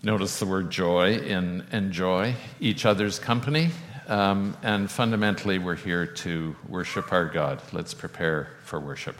Notice the word joy in enjoy each other's company. And fundamentally, we're here to worship our God. Let's prepare for worship.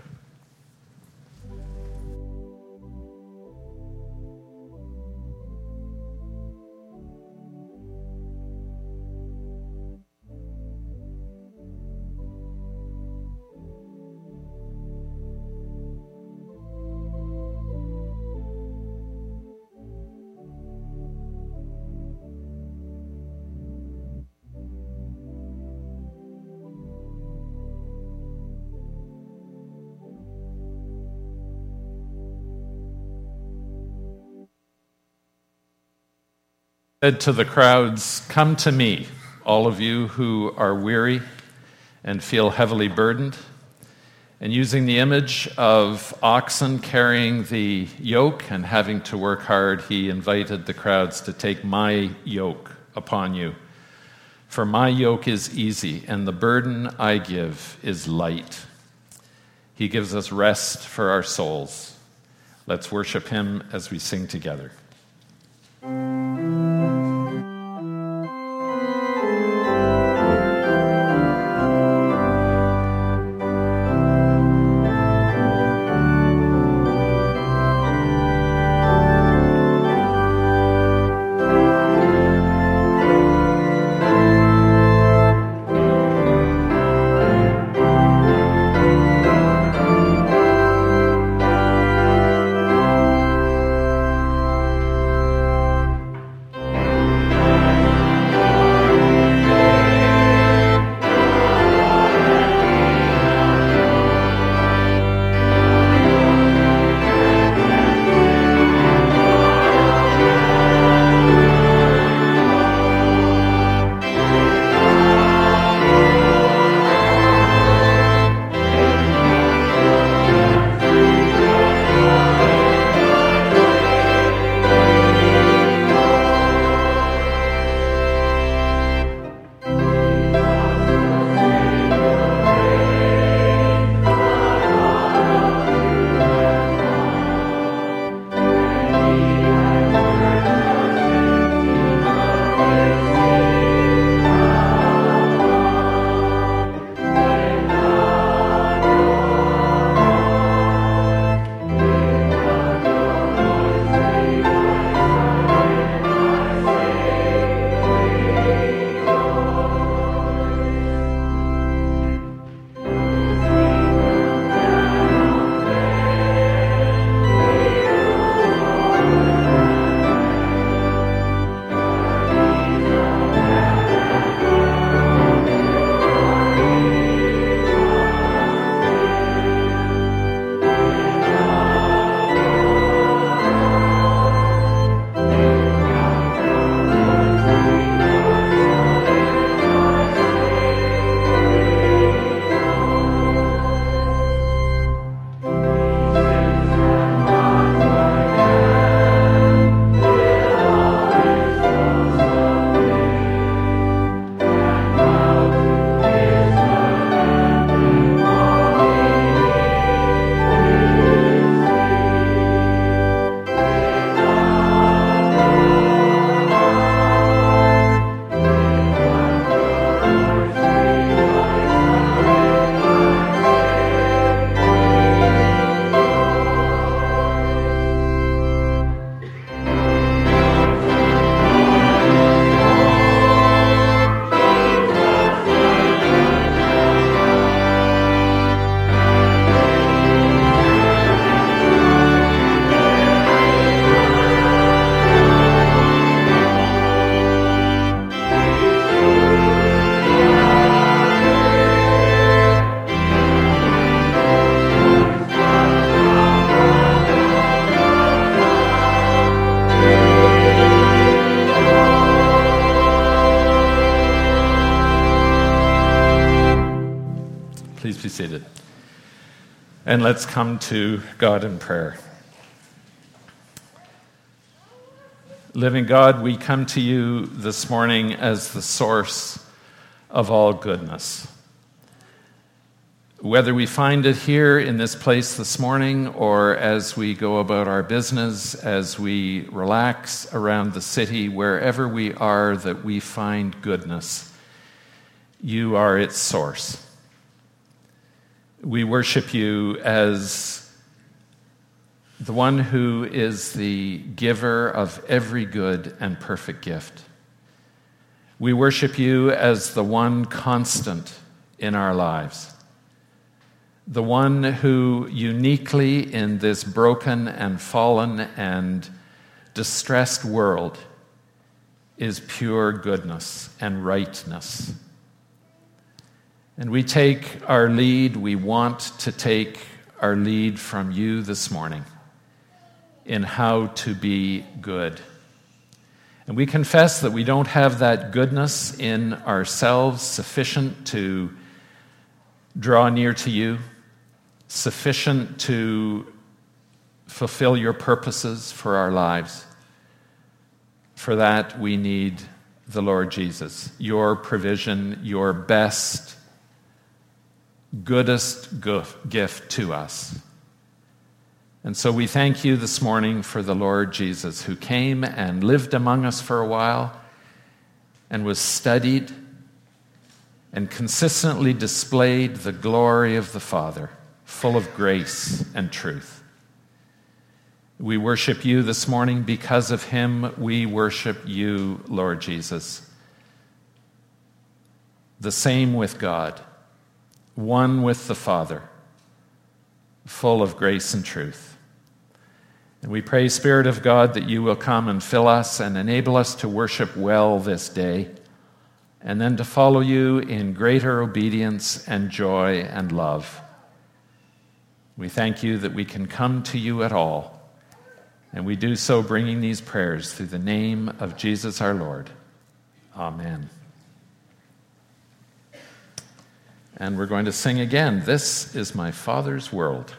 Said to the crowds, "Come to me, all of you who are weary and feel heavily burdened." And using the image of oxen carrying the yoke and having to work hard, he invited the crowds to take my yoke upon you. For my yoke is easy, and the burden I give is light. He gives us rest for our souls. Let's worship him as we sing together. Please be seated. And let's come to God in prayer. Living God, we come to you this morning as the source of all goodness. Whether we find it here in this place this morning or as we go about our business, as we relax around the city, wherever we are, that we find goodness, you are its source. We worship you as the one who is the giver of every good and perfect gift. We worship you as the one constant in our lives, the one who uniquely in this broken and fallen and distressed world is pure goodness and rightness. And we take our lead, we want to take our lead from you this morning in how to be good. And we confess that we don't have that goodness in ourselves sufficient to draw near to you, sufficient to fulfill your purposes for our lives. For that, we need the Lord Jesus, your provision, your best, goodest gift to us. And so we thank you this morning for the Lord Jesus, who came and lived among us for a while and was studied and consistently displayed the glory of the Father, full of grace and truth. We worship you this morning because of him. We worship you, Lord Jesus. The same with God, one with the Father, full of grace and truth. And we pray, Spirit of God, that you will come and fill us and enable us to worship well this day, and then to follow you in greater obedience and joy and love. We thank you that we can come to you at all, and we do so bringing these prayers through the name of Jesus our Lord. Amen. And we're going to sing again, "This is my Father's world."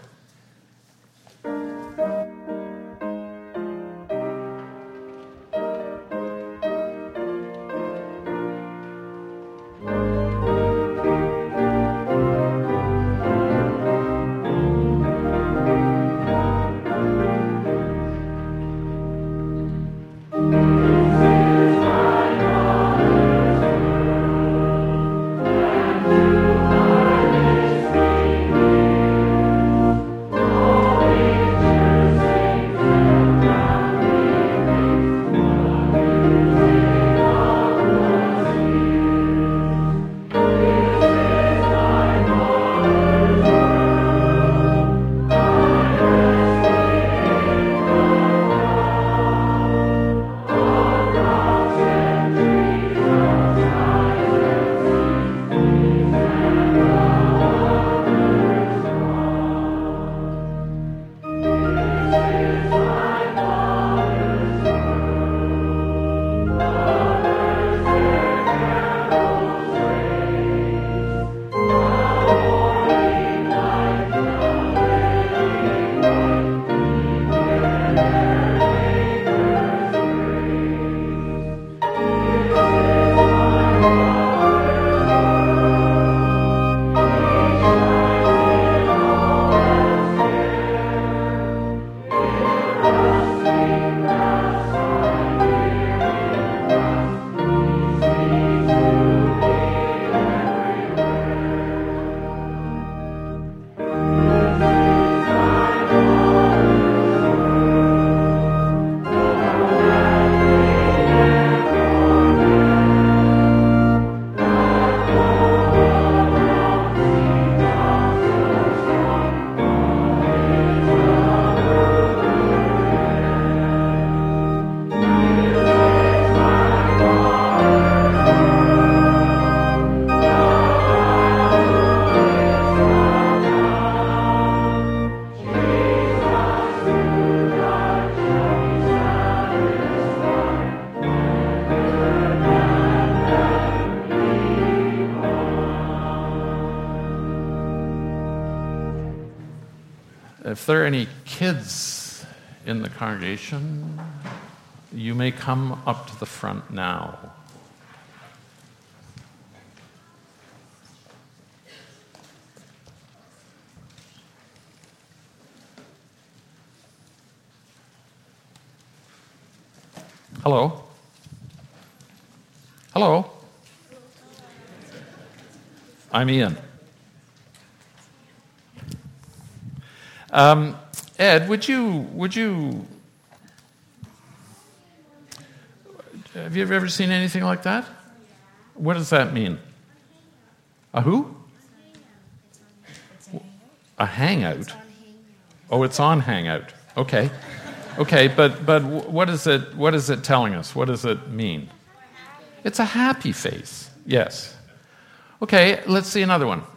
If there are any kids in the congregation, you may come up to the front now. Hello? Hello? I'm Ian. Ed, would you have you ever seen anything like that? What does that mean? A who? A hangout? Oh, it's on Hangout. Okay. Okay, but what is it telling us? What does it mean? It's a happy face. Yes. Okay, let's see another one.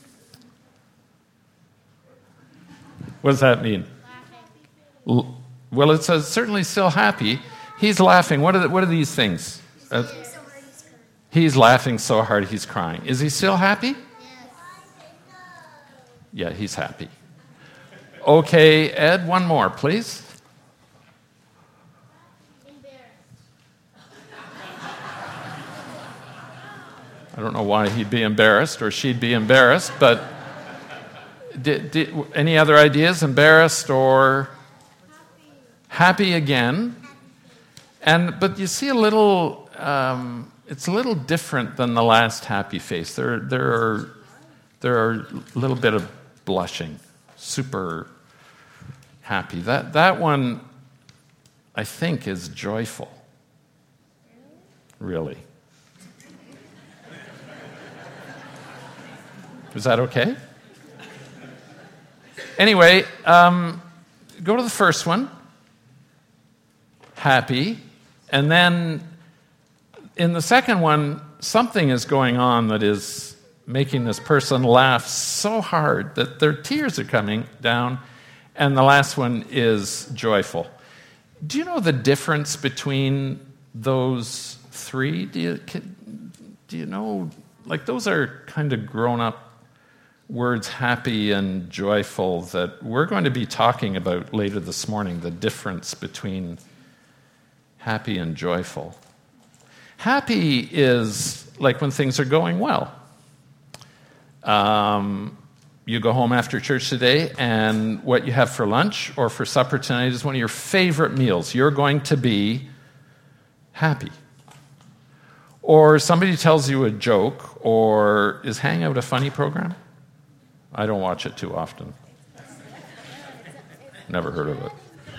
What does that mean? Well, it says certainly still happy. He's laughing. What are these things? He's laughing so hard he's crying. Is he still happy? Yeah, he's happy. Okay, Ed, one more, please. I don't know why he'd be embarrassed or she'd be embarrassed, but any other ideas? Embarrassed or happy again? But you see a little. It's a little different than the last happy face. There are a little bit of blushing, super happy. That one, I think, is joyful. Really. Is that okay? Anyway, go to the first one, happy, and then in the second one, something is going on that is making this person laugh so hard that their tears are coming down, and the last one is joyful. Do you know the difference between those three? Do you know, like those are kind of grown-up words, happy and joyful, that we're going to be talking about later this morning, the difference between happy and joyful. Happy is like when things are going well. You go home after church today, and what you have for lunch or for supper tonight is one of your favorite meals. You're going to be happy. Or somebody tells you a joke, or is Hangout a funny program? I don't watch it too often. Never heard of it.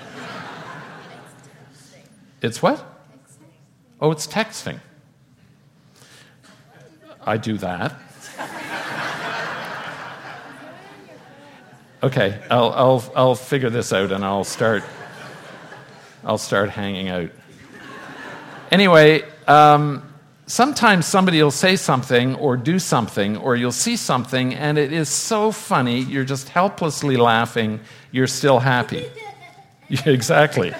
It's what? Oh, it's texting. I do that. Okay, I'll figure this out and I'll start hanging out. Anyway, sometimes somebody will say something or do something, or you'll see something, and it is so funny, you're just helplessly laughing, you're still happy. Exactly.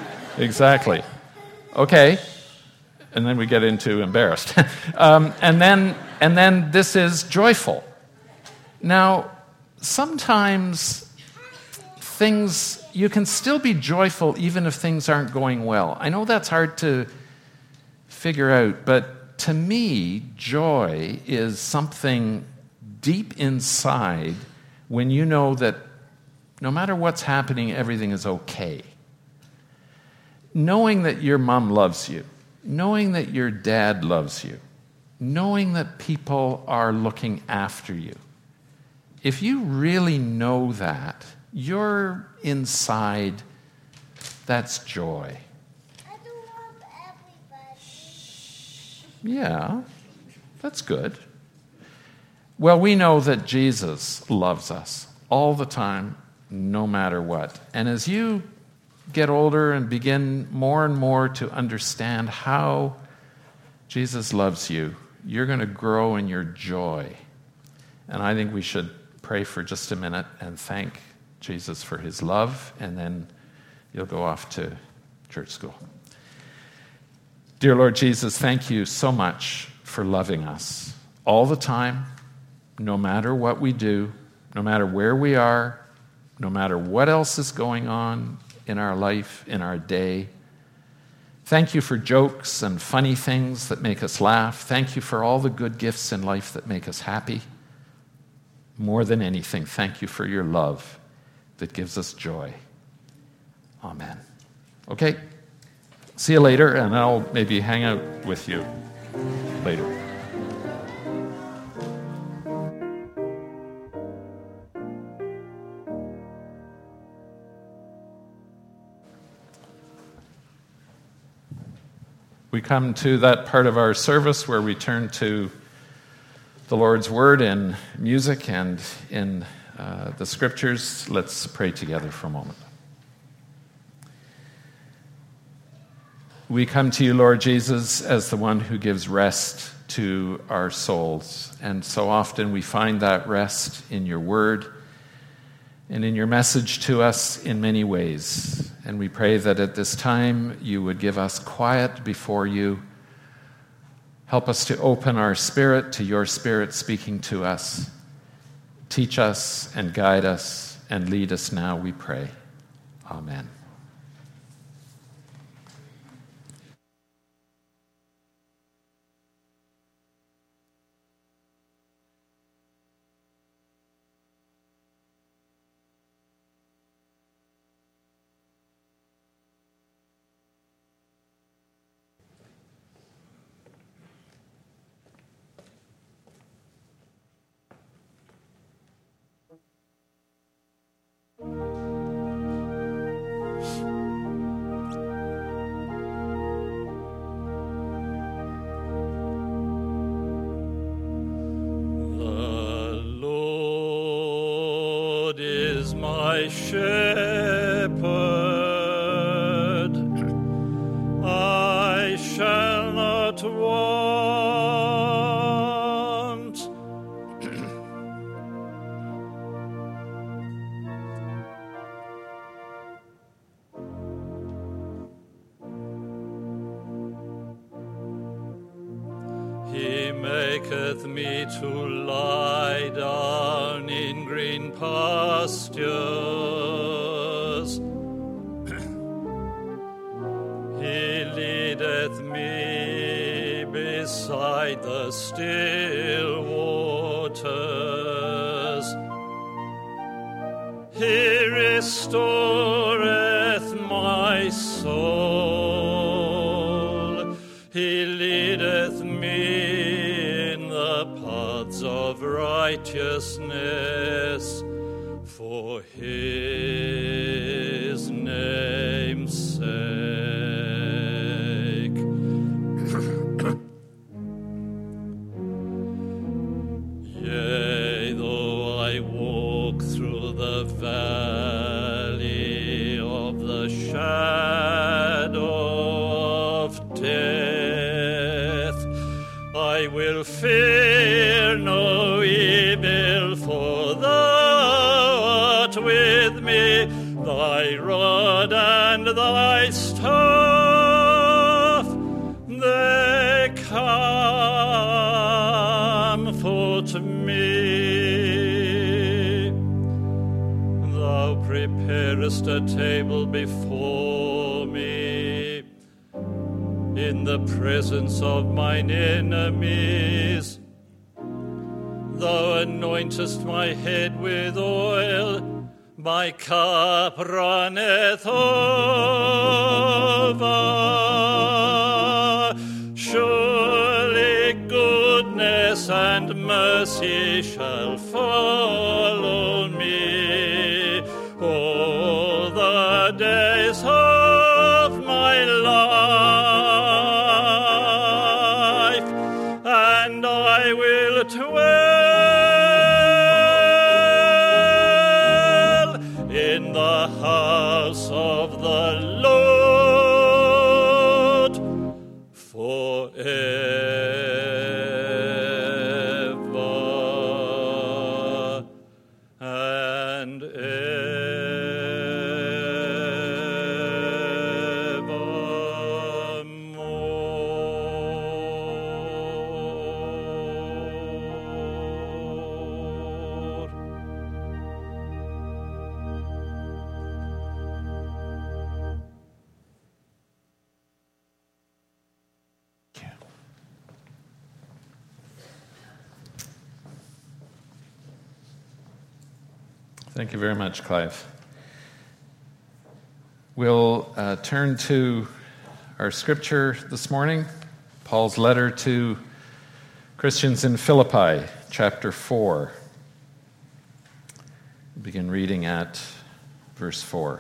Okay. And then we get into embarrassed. And then this is joyful. Now, sometimes you can still be joyful even if things aren't going well. I know that's hard to figure out, but to me, joy is something deep inside when you know that no matter what's happening, everything is okay. Knowing that your mom loves you, knowing that your dad loves you, knowing that people are looking after you. If you really know that, you're inside, that's joy. I do love everybody. Yeah, that's good. Well, we know that Jesus loves us all the time, no matter what. And as you get older and begin more and more to understand how Jesus loves you, you're going to grow in your joy. And I think we should pray for just a minute and thank Jesus for his love, and then you'll go off to church school. Dear Lord Jesus, thank you so much for loving us all the time, no matter what we do, no matter where we are, no matter what else is going on in our life, in our day. Thank you for jokes and funny things that make us laugh. Thank you for all the good gifts in life that make us happy. More than anything, thank you for your love that gives us joy. Amen. Okay, See you later, and I'll maybe hang out with you later. We come to that part of our service where we turn to the Lord's Word in music and in the Scriptures. Let's pray together for a moment. We come to you, Lord Jesus, as the one who gives rest to our souls. And so often we find that rest in your Word and in your message to us in many ways. And we pray that at this time you would give us quiet before you. Help us to open our spirit to your Spirit speaking to us. Teach us and guide us and lead us now, we pray. Amen. He maketh me to lie down in green pastures. He leadeth me beside the still waters. He restoreth my soul. He leadeth me in the paths of righteousness for his name's sake. Yea, though I walk through the valley of the shadow of death, I will fear no evil, for thou art with me, thy rod and thy staff, they comfort me. Thou preparest a table before me in the presence of mine enemies. Thou anointest my head with oil, my cup runneth over. Surely goodness and mercy shall follow me all the days of my life, and I will dwell in the house of the Lord forever and evermore. Thank you very much, Clive. We'll turn to Our scripture this morning, Paul's letter to Christians in Philippi, chapter 4. We'll begin reading at verse 4.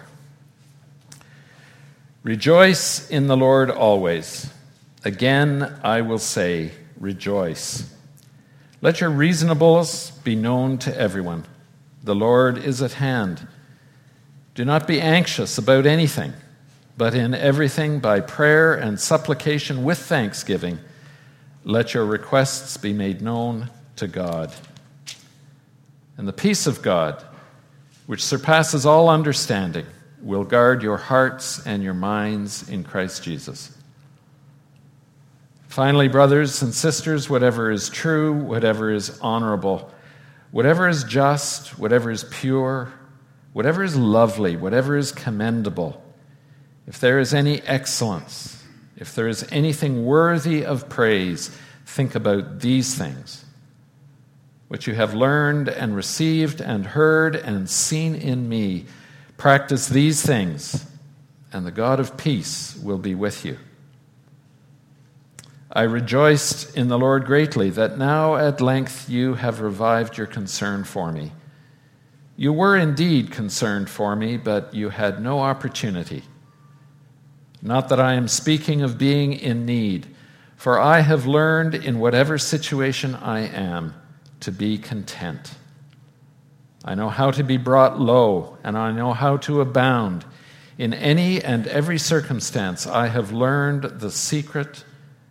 Rejoice in the Lord always. Again, I will say, rejoice. Let your reasonableness be known to everyone. The Lord is at hand. Do not be anxious about anything, but in everything by prayer and supplication with thanksgiving, let your requests be made known to God. And the peace of God, which surpasses all understanding, will guard your hearts and your minds in Christ Jesus. Finally, brothers and sisters, whatever is true, whatever is honorable, whatever is just, whatever is pure, whatever is lovely, whatever is commendable, if there is any excellence, if there is anything worthy of praise, think about these things. What you have learned and received and heard and seen in me, practice these things, and the God of peace will be with you. I rejoiced in the Lord greatly that now at length you have revived your concern for me. You were indeed concerned for me, but you had no opportunity. Not that I am speaking of being in need, for I have learned in whatever situation I am to be content. I know how to be brought low, and I know how to abound. In any and every circumstance, I have learned the secret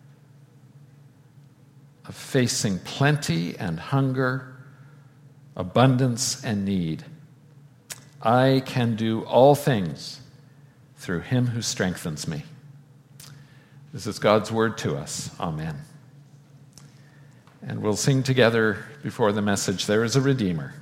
of facing plenty and hunger, abundance and need. I can do all things through him who strengthens me. This is God's word to us. Amen. And we'll sing together before the message, There is a Redeemer.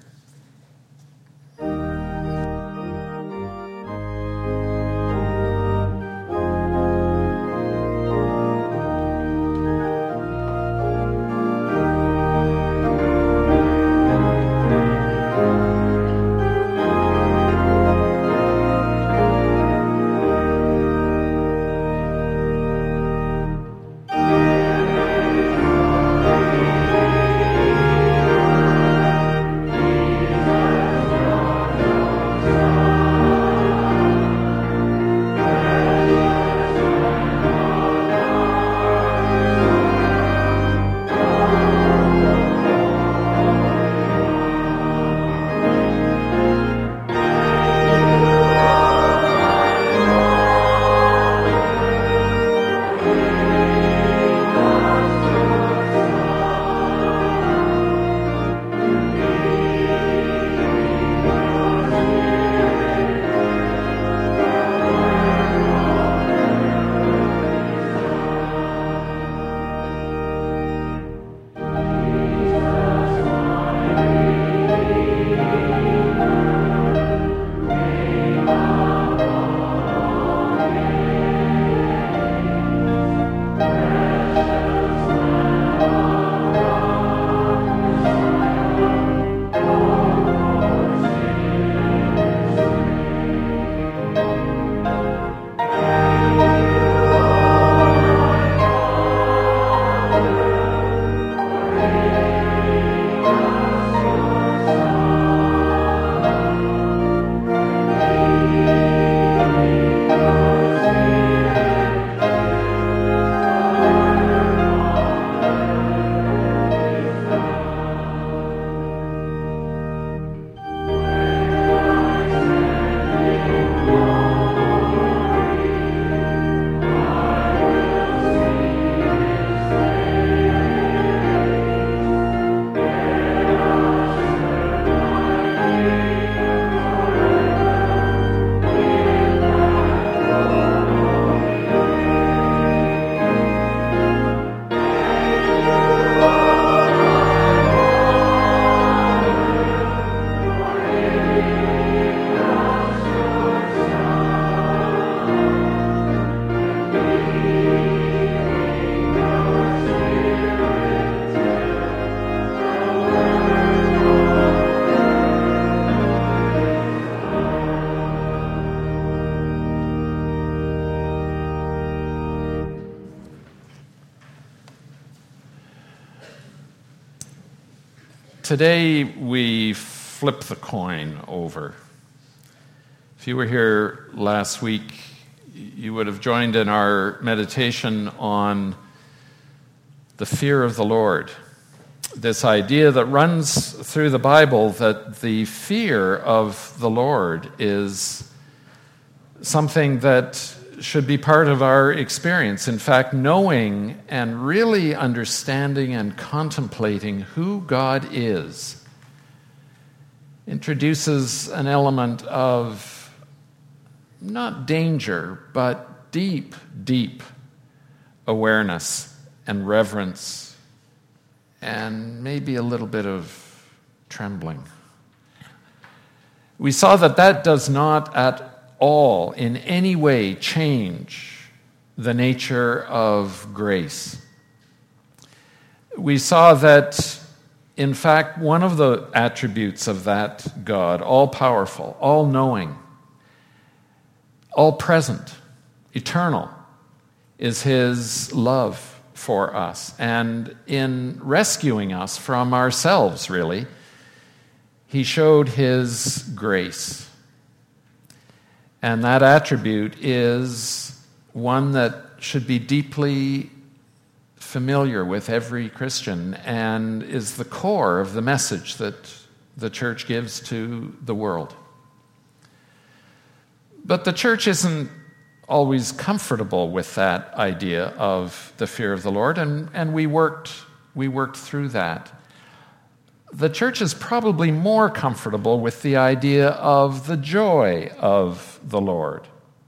Today we flip the coin over. If you were here last week, you would have joined in our meditation on the fear of the Lord. This idea that runs through the Bible that the fear of the Lord is something that should be part of our experience. In fact, knowing and really understanding and contemplating who God is introduces an element of not danger, but deep, deep awareness and reverence and maybe a little bit of trembling. We saw that does not at all in any way change the nature of grace. We saw that, in fact, one of the attributes of that God, all-powerful, all-knowing, all-present, eternal, is his love for us. And in rescuing us from ourselves, really, he showed his grace. And that attribute is one that should be deeply familiar with every Christian and is the core of the message that the church gives to the world. But the church isn't always comfortable with that idea of the fear of the Lord, and we worked through that. The church is probably more comfortable with the idea of the joy of the Lord.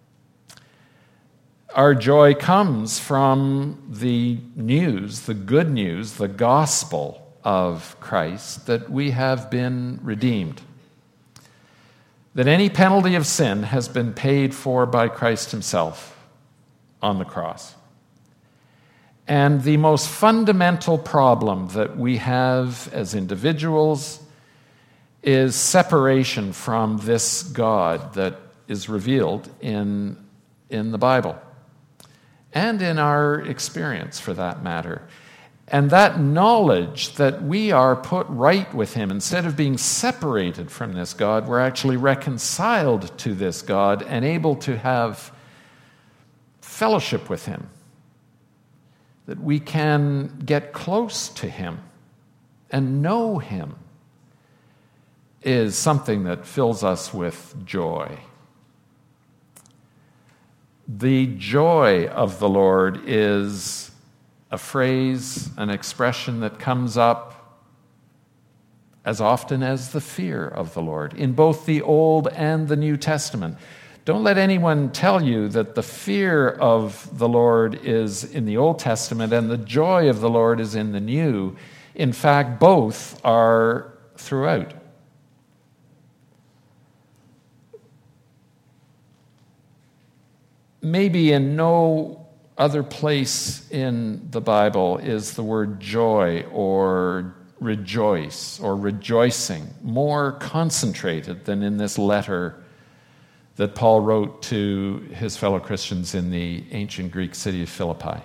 Our joy comes from the news, the good news, the gospel of Christ, that we have been redeemed. That any penalty of sin has been paid for by Christ himself on the cross. And the most fundamental problem that we have as individuals is separation from this God that is revealed in the Bible and in our experience, for that matter. And that knowledge that we are put right with him, instead of being separated from this God, we're actually reconciled to this God and able to have fellowship with him. That we can get close to him and know him is something that fills us with joy. The joy of the Lord is a phrase, an expression that comes up as often as the fear of the Lord in both the Old and the New Testament. Don't let anyone tell you that the fear of the Lord is in the Old Testament and the joy of the Lord is in the New. In fact, both are throughout. Maybe in no other place in the Bible is the word joy or rejoice or rejoicing more concentrated than in this letter that Paul wrote to his fellow Christians in the ancient Greek city of Philippi.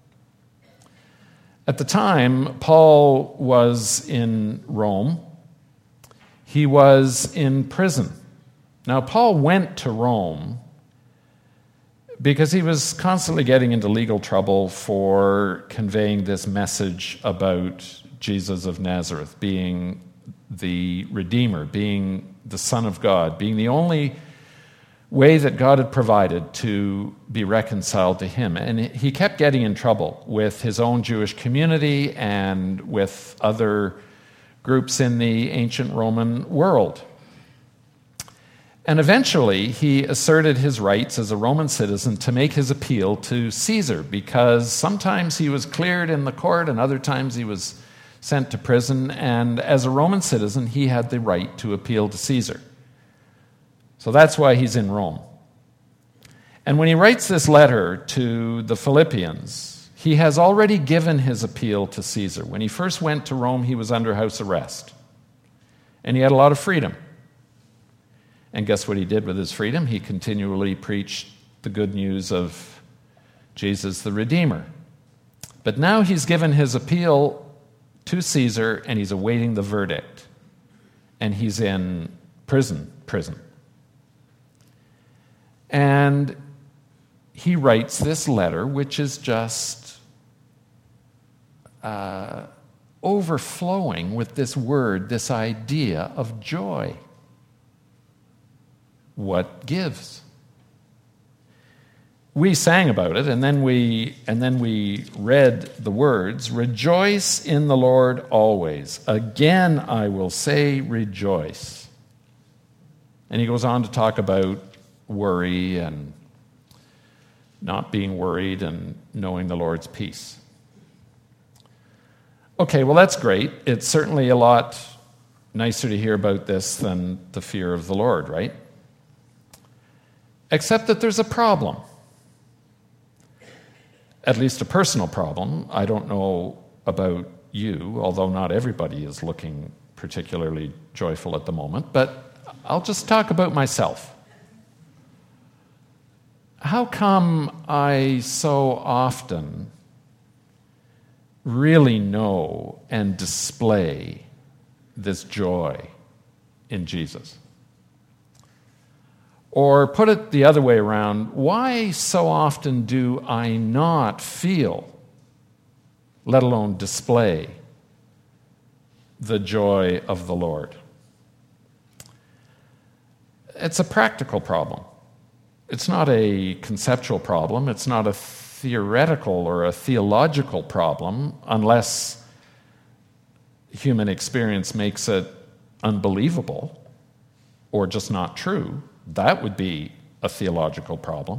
At the time, Paul was in Rome. He was in prison. Now, Paul went to Rome because he was constantly getting into legal trouble for conveying this message about Jesus of Nazareth being the Redeemer, being the Son of God, being the only way that God had provided to be reconciled to him. And he kept getting in trouble with his own Jewish community and with other groups in the ancient Roman world. And eventually, he asserted his rights as a Roman citizen to make his appeal to Caesar, because sometimes he was cleared in the court and other times he was sent to prison. And as a Roman citizen, he had the right to appeal to Caesar. So that's why he's in Rome. And when he writes this letter to the Philippians, he has already given his appeal to Caesar. When he first went to Rome, he was under house arrest. And he had a lot of freedom. And guess what he did with his freedom? He continually preached the good news of Jesus the Redeemer. But now he's given his appeal to Caesar, and he's awaiting the verdict. And he's in prison. And he writes this letter, which is just overflowing with this word, this idea of joy. What gives? We sang about it, and then we read the words, "Rejoice in the Lord always. Again I will say rejoice." And he goes on to talk about worry and not being worried and knowing the Lord's peace. Okay, well, that's great. It's certainly a lot nicer to hear about this than the fear of the Lord, right? Except that there's a problem. At least a personal problem. I don't know about you, although not everybody is looking particularly joyful at the moment, but I'll just talk about myself. How come I so often really know and display this joy in Jesus? Or put it the other way around, why so often do I not feel, let alone display, the joy of the Lord? It's a practical problem. It's not a conceptual problem. It's not a theoretical or a theological problem, unless human experience makes it unbelievable or just not true. That would be a theological problem.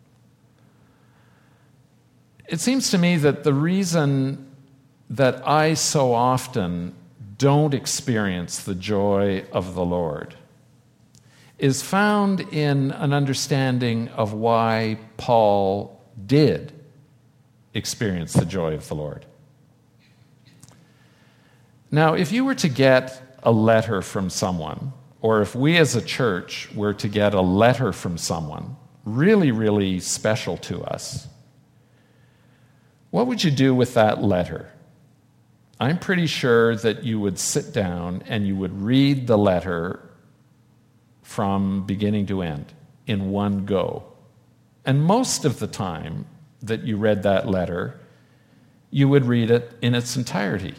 It seems to me that the reason that I so often don't experience the joy of the Lord is found in an understanding of why Paul did experience the joy of the Lord. Now, if you were to get a letter from someone, or if we as a church were to get a letter from someone really, really special to us, what would you do with that letter? I'm pretty sure that you would sit down and you would read the letter from beginning to end in one go. And most of the time that you read that letter, you would read it in its entirety.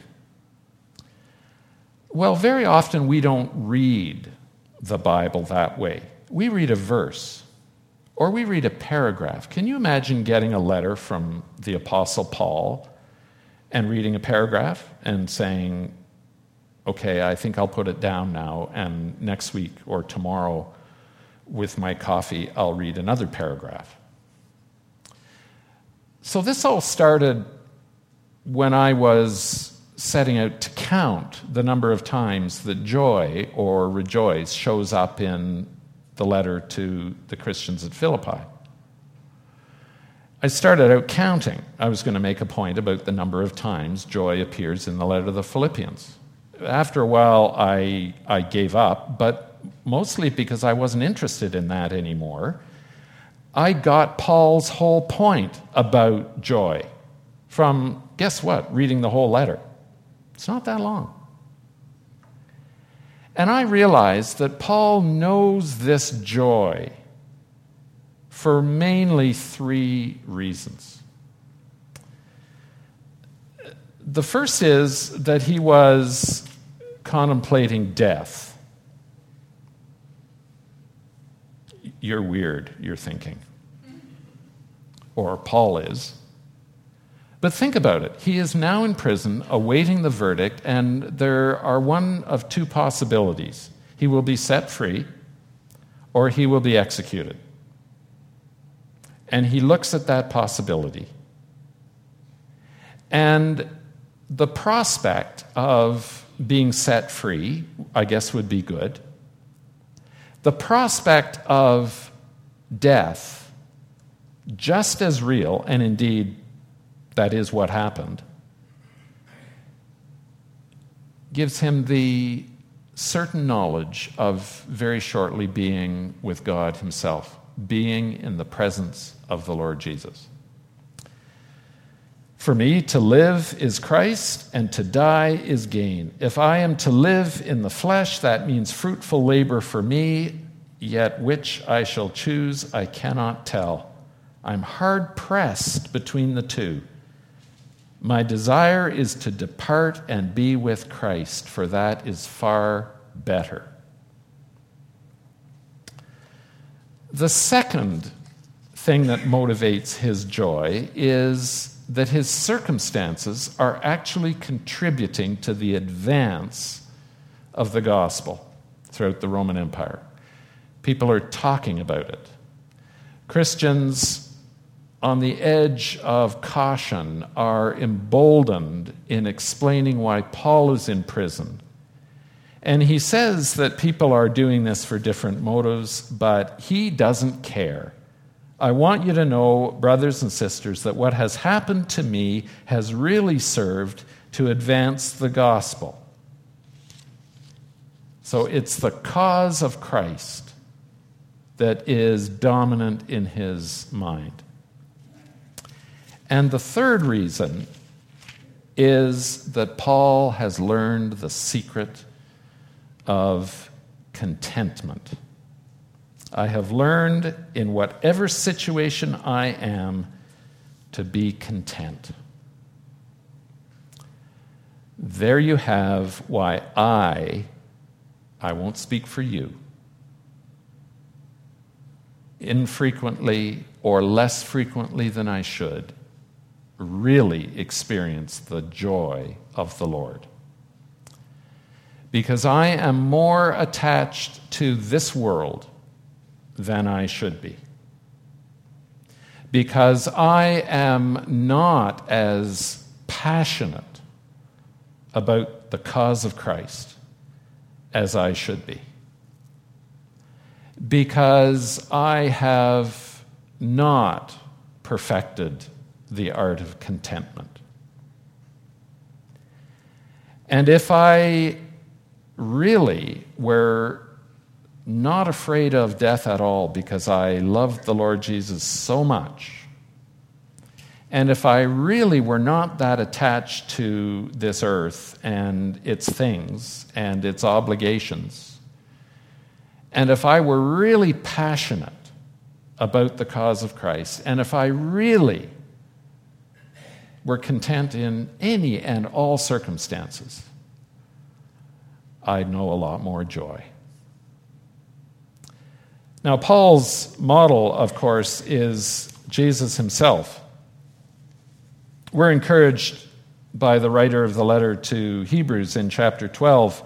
Well, very often we don't read the Bible that way. We read a verse, or we read a paragraph. Can you imagine getting a letter from the Apostle Paul and reading a paragraph and saying, okay, I think I'll put it down now, and next week or tomorrow with my coffee, I'll read another paragraph? So this all started when I was setting out to count the number of times that joy or rejoice shows up in the letter to the Christians at Philippi. I started out counting. I was going to make a point about the number of times joy appears in the letter to the Philippians. After a while, I gave up, but mostly because I wasn't interested in that anymore. I got Paul's whole point about joy from, guess what, reading the whole letter. It's not that long. And I realized that Paul knows this joy for mainly three reasons. The first is that he was contemplating death. You're weird, you're thinking. Or Paul is. But think about it. He is now in prison, awaiting the verdict, and there are one of two possibilities. He will be set free, or he will be executed. And he looks at that possibility. And the prospect of being set free, I guess, would be good. The prospect of death, just as real, and indeed that is what happened, gives him the certain knowledge of very shortly being with God himself, being in the presence of the Lord Jesus. For me, to live is Christ, and to die is gain. If I am to live in the flesh, that means fruitful labor for me, yet which I shall choose, I cannot tell. I'm hard-pressed between the two. My desire is to depart and be with Christ, for that is far better. The second thing that motivates his joy is that his circumstances are actually contributing to the advance of the gospel throughout the Roman Empire. People are talking about it. Christians on the edge of caution are emboldened in explaining why Paul is in prison. And he says that people are doing this for different motives, but he doesn't care. I want you to know, brothers and sisters, that what has happened to me has really served to advance the gospel. So it's the cause of Christ that is dominant in his mind. And the third reason is that Paul has learned the secret of contentment. I have learned in whatever situation I am to be content. There you have why I won't speak for you, infrequently or less frequently than I should, really experience the joy of the Lord. Because I am more attached to this world than I should be. Because I am not as passionate about the cause of Christ as I should be. Because I have not perfected the art of contentment. And if I really were not afraid of death at all because I loved the Lord Jesus so much, and if I really were not that attached to this earth and its things and its obligations, and if I were really passionate about the cause of Christ, and if I really were content in any and all circumstances, I'd know a lot more joy. Now, Paul's model, of course, is Jesus himself. We're encouraged by the writer of the letter to Hebrews in chapter 12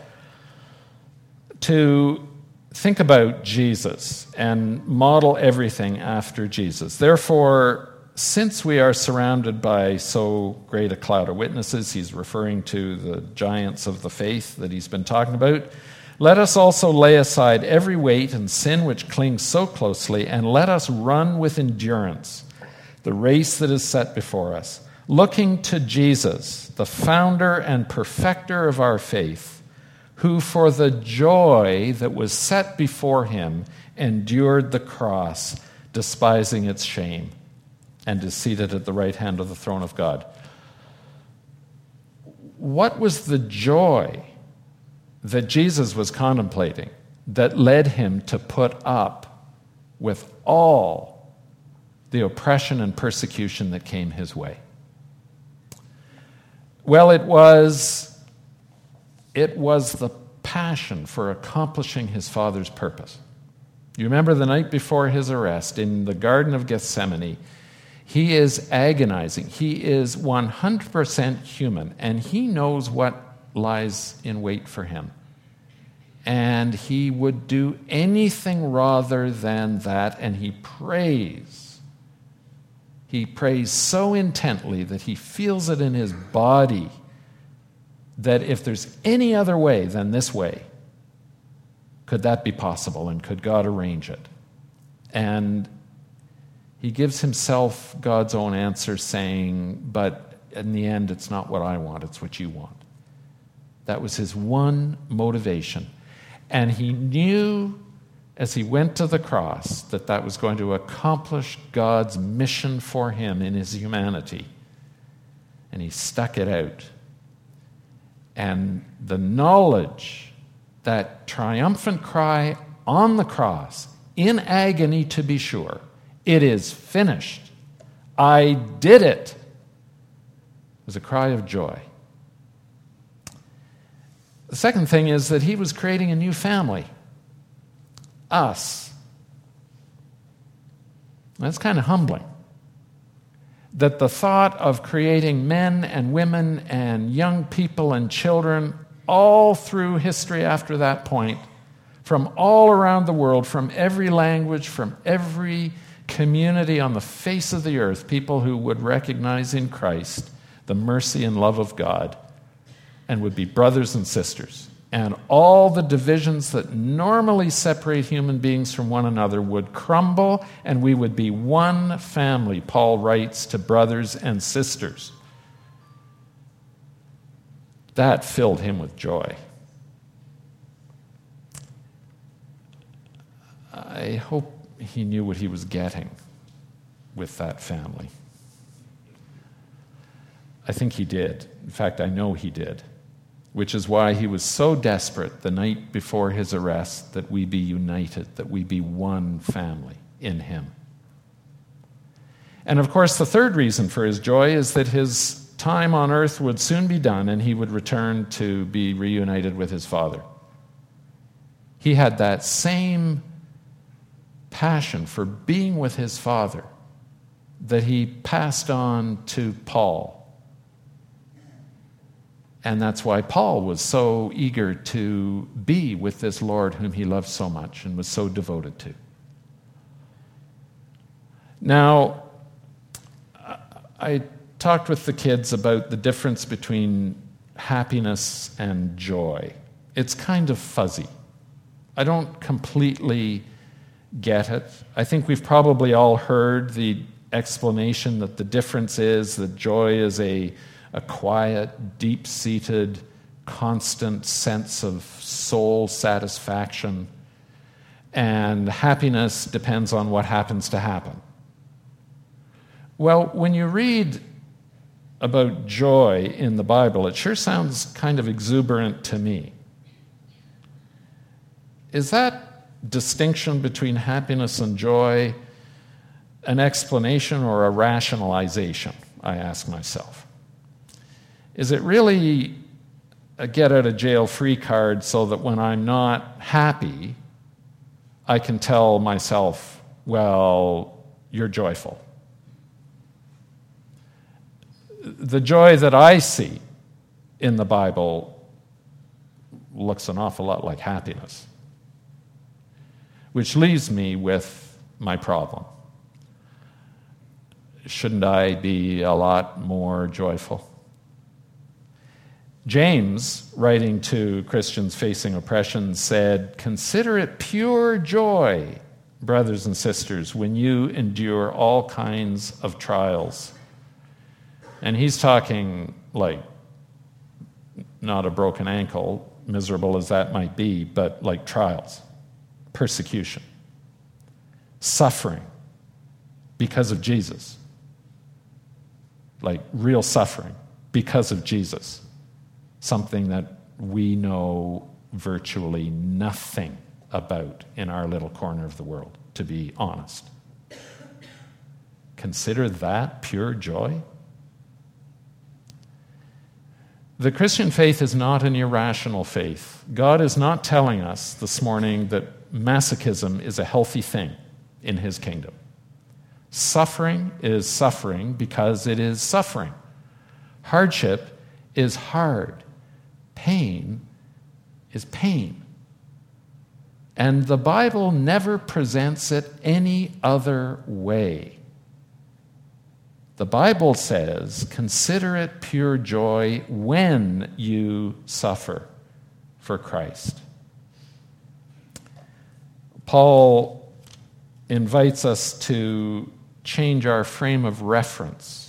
to think about Jesus and model everything after Jesus. Therefore, since we are surrounded by so great a cloud of witnesses, he's referring to the giants of the faith that he's been talking about, let us also lay aside every weight and sin which clings so closely, and let us run with endurance the race that is set before us, looking to Jesus, the founder and perfecter of our faith, who for the joy that was set before him endured the cross, despising its shame, and is seated at the right hand of the throne of God. What was the joy that Jesus was contemplating that led him to put up with all the oppression and persecution that came his way? Well, it was the passion for accomplishing his Father's purpose. You remember the night before his arrest in the Garden of Gethsemane, he is agonizing. He is 100% human, and he knows what lies in wait for him. And he would do anything rather than that, and he prays. He prays so intently that he feels it in his body that if there's any other way than this way, could that be possible, and could God arrange it? And he gives himself God's own answer, saying, but in the end, it's not what I want, it's what you want. That was his one motivation. And he knew as he went to the cross that that was going to accomplish God's mission for him in his humanity. and he stuck it out. And the knowledge, that triumphant cry on the cross, in agony to be sure, "It is finished. I did it," was a cry of joy. The second thing is that he was creating a new family, us. That's kind of humbling. That the thought of creating men and women and young people and children all through history after that point, from all around the world, from every language, from every community on the face of the earth, people who would recognize in Christ the mercy and love of God and would be brothers and sisters. And all the divisions that normally separate human beings from one another would crumble, and we would be one family, Paul writes to brothers and sisters. That filled him with joy. I hope he knew what he was getting with that family. I think he did. In fact, I know he did. Which is why he was so desperate the night before his arrest that we be united, that we be one family in him. And of course, the third reason for his joy is that his time on earth would soon be done and he would return to be reunited with his Father. He had that same passion for being with his Father that he passed on to Paul. And that's why Paul was so eager to be with this Lord whom he loved so much and was so devoted to. Now, I talked with the kids about the difference between happiness and joy. It's kind of fuzzy. I don't completely get it. I think we've probably all heard the explanation that the difference is that joy is a quiet, deep-seated, constant sense of soul satisfaction, and happiness depends on what happens to happen. Well, when you read about joy in the Bible, it sure sounds kind of exuberant to me. Is that distinction between happiness and joy an explanation or a rationalization, I ask myself? Is it really a get-out-of-jail-free card so that when I'm not happy, I can tell myself, well, you're joyful? The joy that I see in the Bible looks an awful lot like happiness, which leaves me with my problem. Shouldn't I be a lot more joyful? James, writing to Christians facing oppression, said, "Consider it pure joy, brothers and sisters, when you endure all kinds of trials." And he's talking like not a broken ankle, miserable as that might be, but like trials, persecution, suffering because of Jesus, like real suffering because of Jesus. Something that we know virtually nothing about in our little corner of the world, to be honest. Consider that pure joy? The Christian faith is not an irrational faith. God is not telling us this morning that masochism is a healthy thing in his kingdom. Suffering is suffering because it is suffering. Hardship is hard. Pain is pain. And the Bible never presents it any other way. The Bible says, consider it pure joy when you suffer for Christ. Paul invites us to change our frame of reference.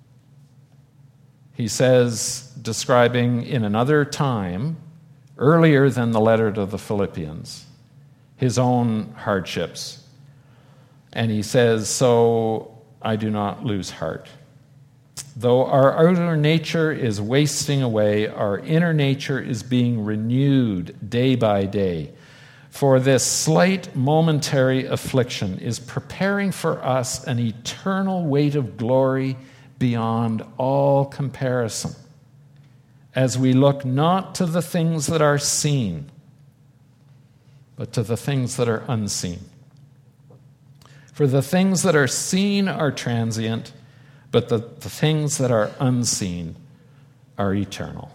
He says, describing in another time, earlier than the letter to the Philippians, his own hardships. And he says, "So I do not lose heart. Though our outer nature is wasting away, our inner nature is being renewed day by day. For this slight momentary affliction is preparing for us an eternal weight of glory beyond all comparison, as we look not to the things that are seen, but to the things that are unseen. For the things that are seen are transient, but the things that are unseen are eternal.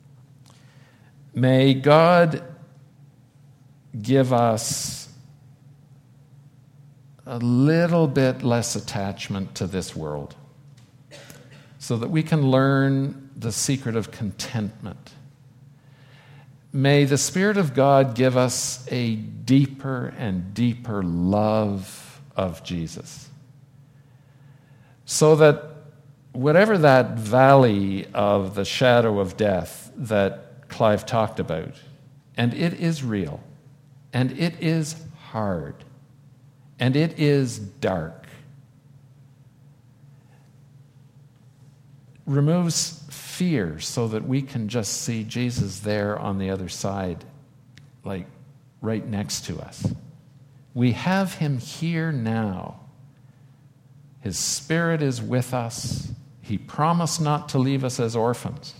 May God give us a little bit less attachment to this world so that we can learn the secret of contentment. May the Spirit of God give us a deeper and deeper love of Jesus, so that whatever that valley of the shadow of death that Clive talked about, and it is real, and it is hard, and it is dark, removes fear so that we can just see Jesus there on the other side, like right next to us. We have him here now. His Spirit is with us. He promised not to leave us as orphans.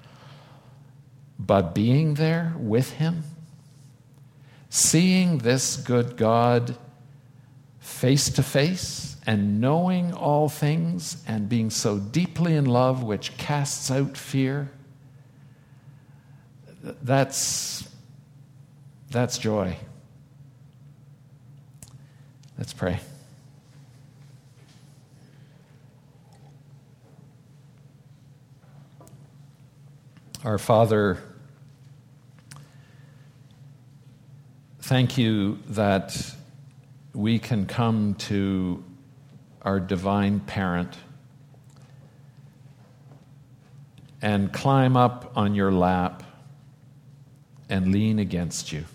But being there with him, seeing this good God face to face and knowing all things and being so deeply in love which casts out fear, that's joy. Let's pray. Our Father, thank you that we can come to our divine parent and climb up on your lap and lean against you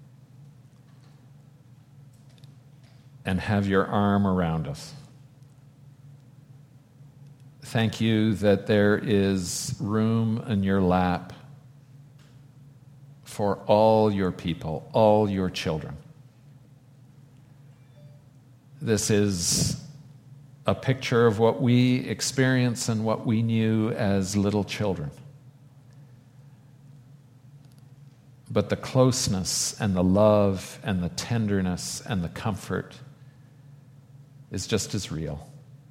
and have your arm around us. Thank you that there is room in your lap for all your people, all your children. This is a picture of what we experience and what we knew as little children. But the closeness and the love and the tenderness and the comfort is just as real.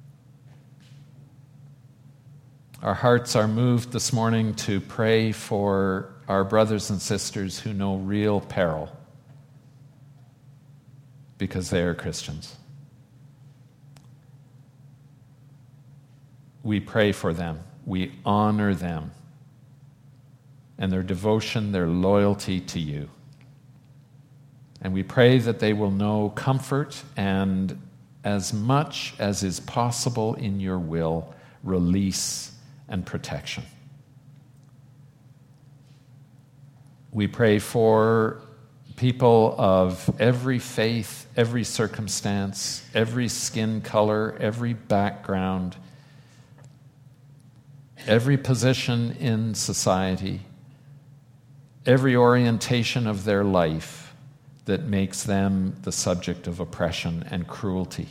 Our hearts are moved this morning to pray for our brothers and sisters who know real peril because they are Christians. We pray for them. We honor them and their devotion, their loyalty to you. And we pray that they will know comfort and, as much as is possible in your will, release and protection. We pray for people of every faith, every circumstance, every skin color, every background, every position in society, every orientation of their life that makes them the subject of oppression and cruelty.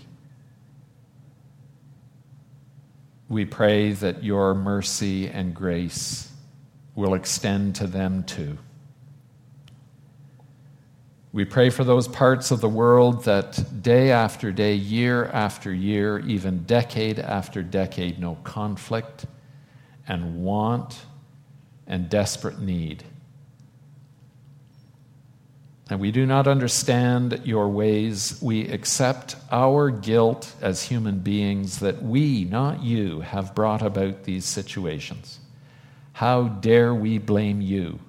We pray that your mercy and grace will extend to them too. We pray for those parts of the world that day after day, year after year, even decade after decade, know conflict and want and desperate need. And we do not understand your ways. We accept our guilt as human beings that we, not you, have brought about these situations. How dare we blame you?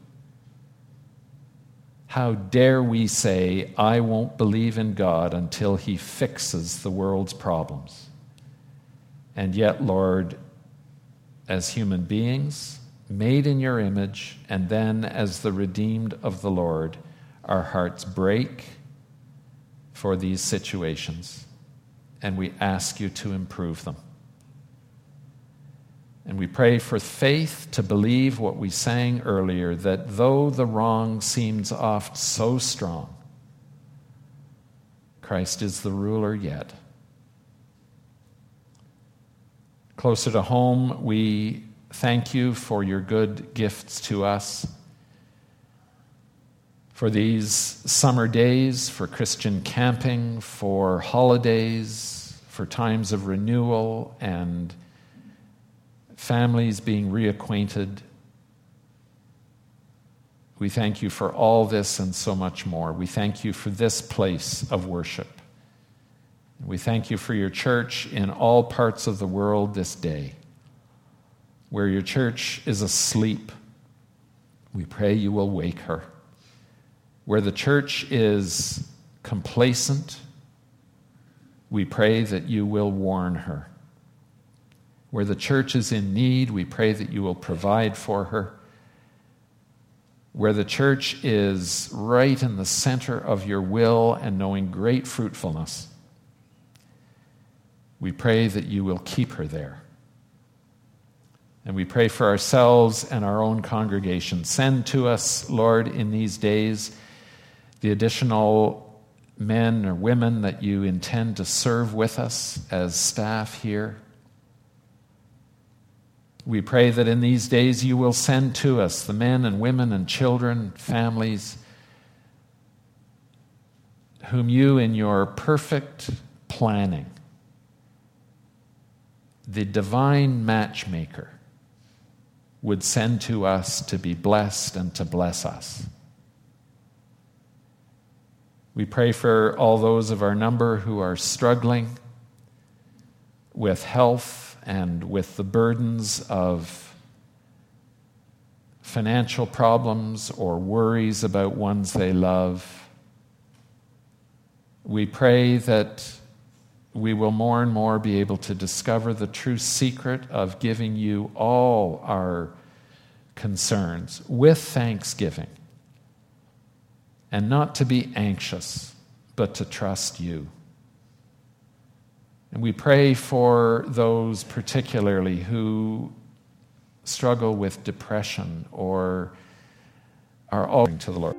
How dare we say, I won't believe in God until he fixes the world's problems? And yet, Lord, as human beings, made in your image, and then as the redeemed of the Lord, our hearts break for these situations, and we ask you to improve them. And we pray for faith to believe what we sang earlier, that though the wrong seems oft so strong, Christ is the ruler yet. Closer to home, we thank you for your good gifts to us, for these summer days, for Christian camping, for holidays, for times of renewal and families being reacquainted. We thank you for all this and so much more. We thank you for this place of worship. We thank you for your church in all parts of the world this day. Where your church is asleep, we pray you will wake her. Where the church is complacent, we pray that you will warn her. Where the church is in need, we pray that you will provide for her. Where the church is right in the center of your will and knowing great fruitfulness, we pray that you will keep her there. And we pray for ourselves and our own congregation. Send to us, Lord, in these days, the additional men or women that you intend to serve with us as staff here. We pray that in these days you will send to us the men and women and children, families, whom you in your perfect planning, the divine matchmaker, would send to us to be blessed and to bless us. We pray for all those of our number who are struggling with health and with the burdens of financial problems or worries about ones they love. We pray that we will more and more be able to discover the true secret of giving you all our concerns with thanksgiving, and not to be anxious, but to trust you. And we pray for those particularly who struggle with depression or are all to the Lord.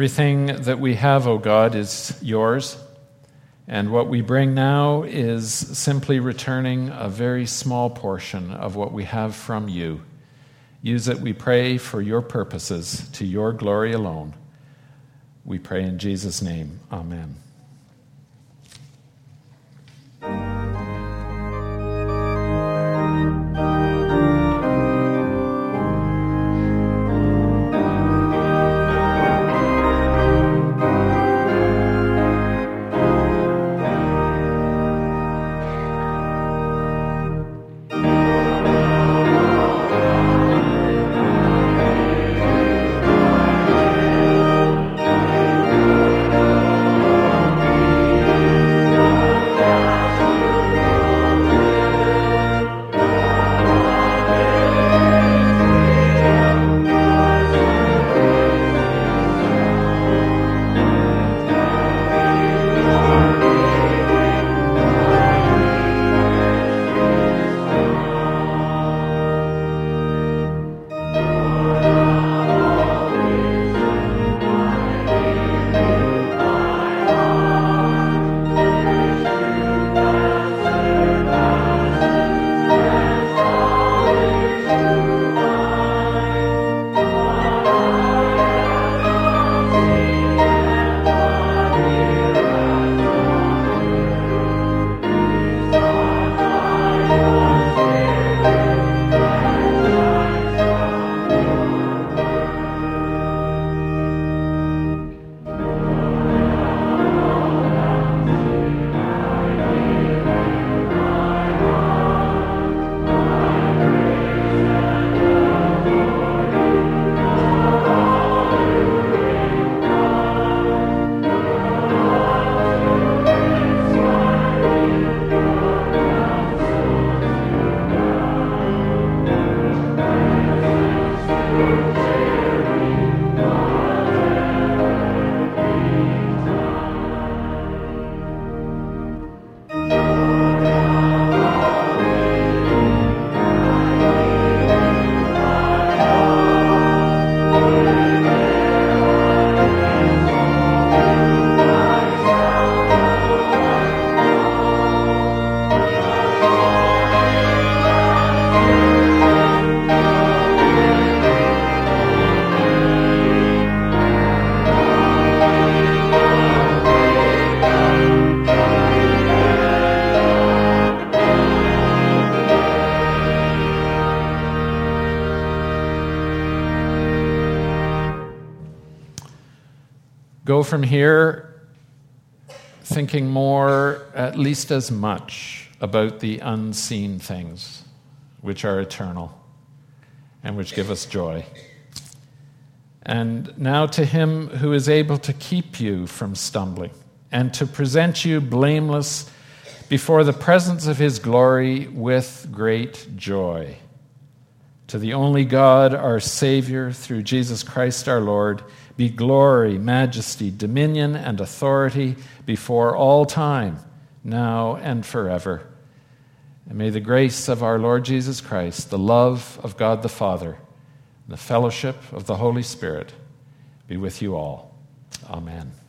Everything that we have, O God, is yours, and what we bring now is simply returning a very small portion of what we have from you. Use it, we pray, for your purposes, to your glory alone. We pray in Jesus' name. Amen. Go from here thinking more, at least as much, about the unseen things which are eternal and which give us joy. And now to him who is able to keep you from stumbling and to present you blameless before the presence of his glory with great joy. To the only God, our Savior, through Jesus Christ our Lord, be glory, majesty, dominion, and authority before all time, now and forever. And may the grace of our Lord Jesus Christ, the love of God the Father, the fellowship of the Holy Spirit be with you all. Amen.